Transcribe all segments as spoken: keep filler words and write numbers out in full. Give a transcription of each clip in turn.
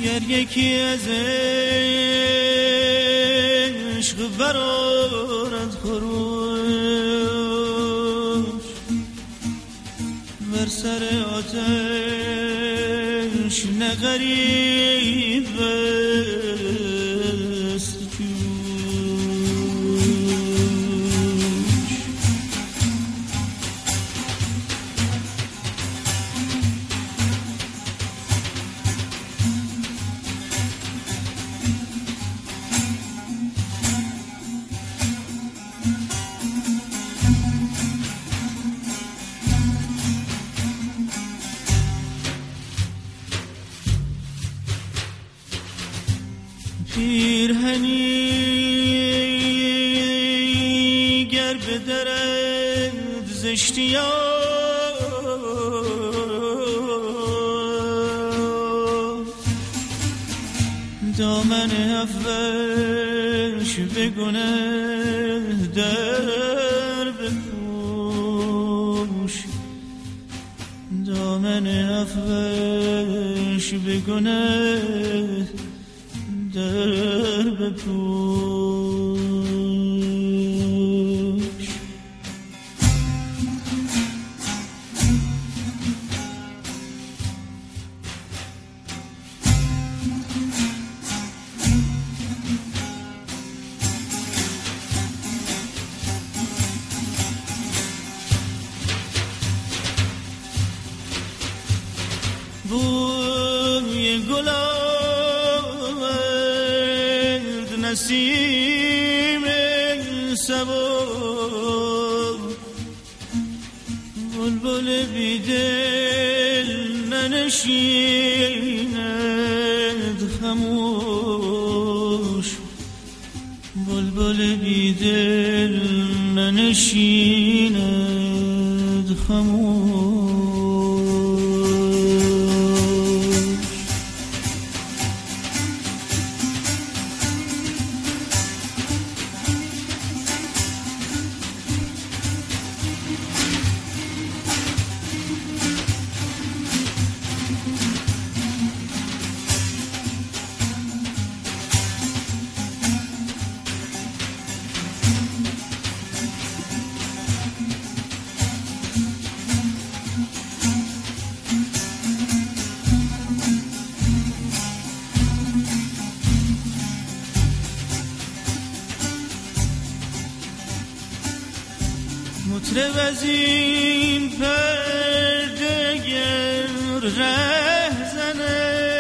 گر یکی از عشق برآرد خروش بر سر آتش نه غریب است پیرهنی گر بدرد زشتیان دامن افش بگنه در بپوش دامن افش بگنه در بپوش بوی گلاب نسیم سبا بلبل بیدل ننشیند خموش بلبل بیدل ننشیند خموش مطرب از این پرده گر ره زنه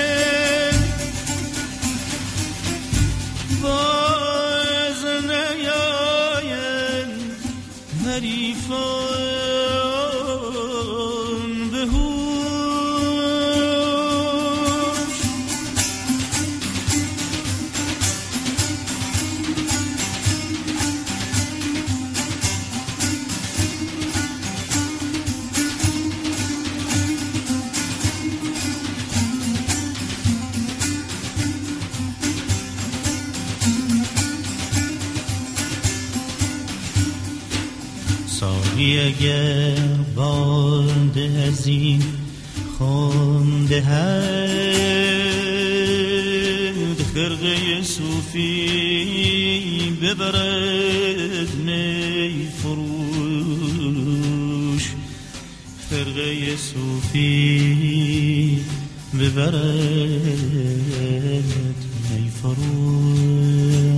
باز نیایند حریفان به هوش ساقی اگر باده از این خونده هد خرقه صوفی ببرد می فروش خرقه صوفی ببرد می فروش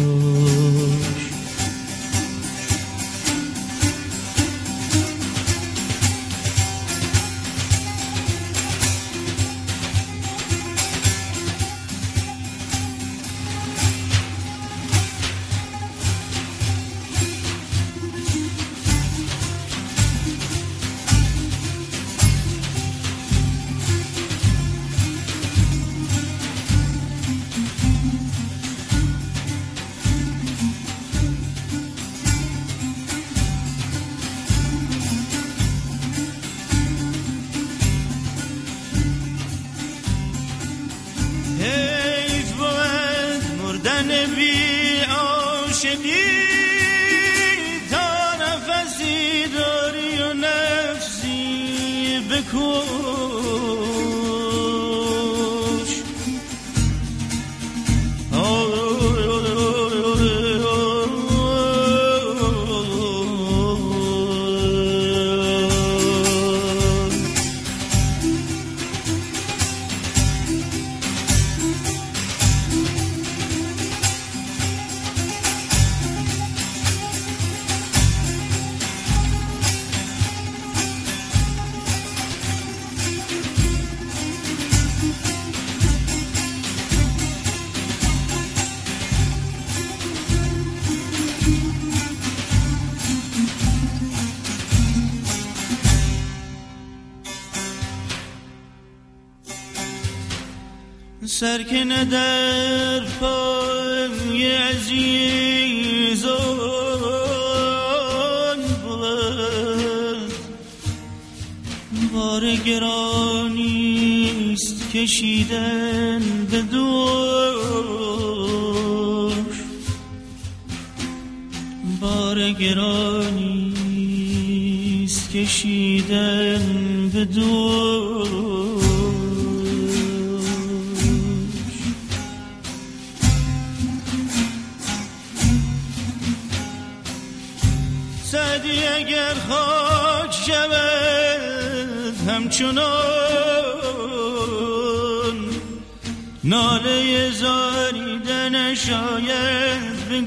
بی عاشقی تا نفسی داری و نفسی بکش سرکنه در پای عزیزان بود، بار گرانیست کشیدن به دوش، بار گرانیست کشیدن به دوش. سعدی اگر خاک شود همچنان، ناله زاریدن شاید به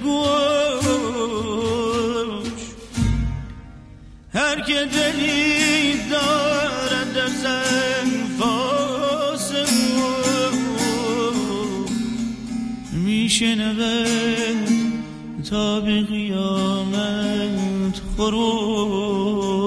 گوش. هر که دلی دارد از انفاس او، میشنود تا به قیامت خروش.